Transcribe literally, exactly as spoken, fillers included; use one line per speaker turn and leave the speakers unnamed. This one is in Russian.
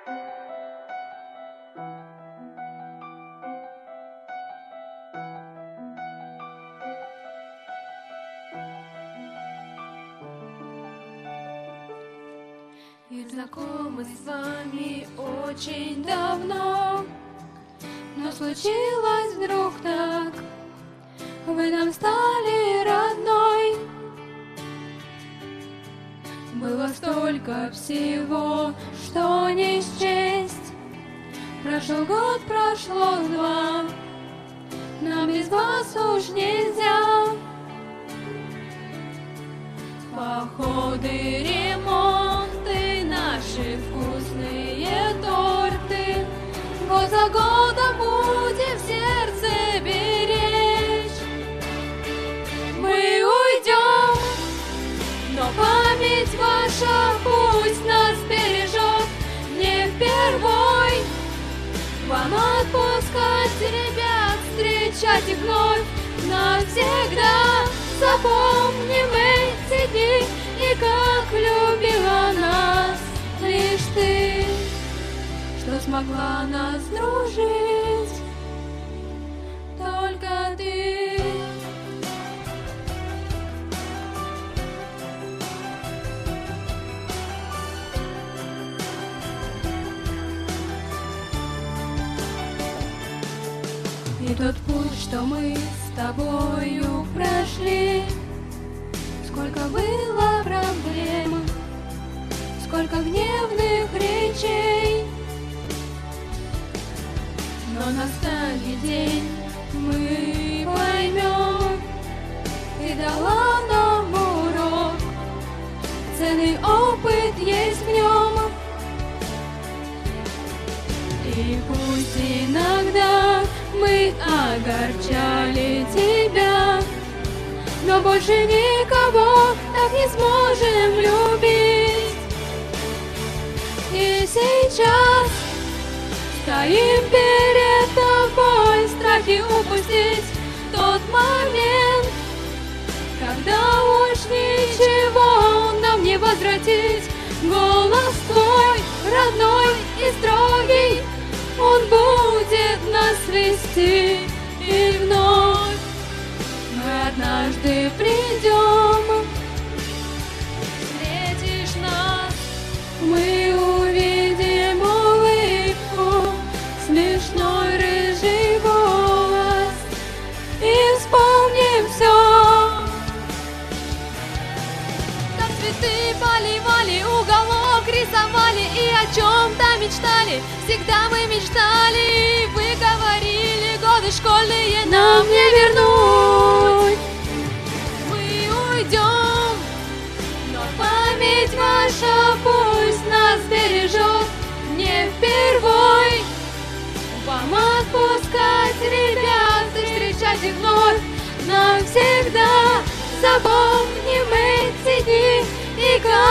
И знакомы с вами очень давно, но случилось вдруг так, вы нам стали родной. Было столько всего, что не счесть. Прошел год, прошло два, нам без вас уж нельзя. Походы, ремонты, наши вкусные торты, год за годом будем в сердце беречь. Мы уйдем, но память ваша пусть нас бережет. Не впервой вам отпускать ребят, встречать их вновь навсегда. Запомним эти дни и как любила нас лишь ты, что смогла нас дружить, только ты. И тот путь, что мы с тобою прошли, сколько было проблем, сколько гневных речей, но настанет день, мы поймем, ты дала нам урок, ценный опыт есть в нем. И пусть иногда мы огорчали тебя, но больше никого так не сможем любить. И сейчас стоим перед тобой, страхи упустить тот момент, когда уж ничего нам не возвратить. Голос твой, родной и строгий, он будет нас вести, и вновь мы однажды придем. Встретишь нас, мы увидим улыбку, смешной рыжий голос, и вспомним все. Как цветы поливали, уголок рисовали и о чем-то мечтали. Всегда мы мечтали, вы говорили, годы школьные нам не вернуть. Мы уйдем, но память ваша пусть нас бережет. Не впервой вам отпускать ребят и встречать их вновь навсегда. Запомним эти дни и как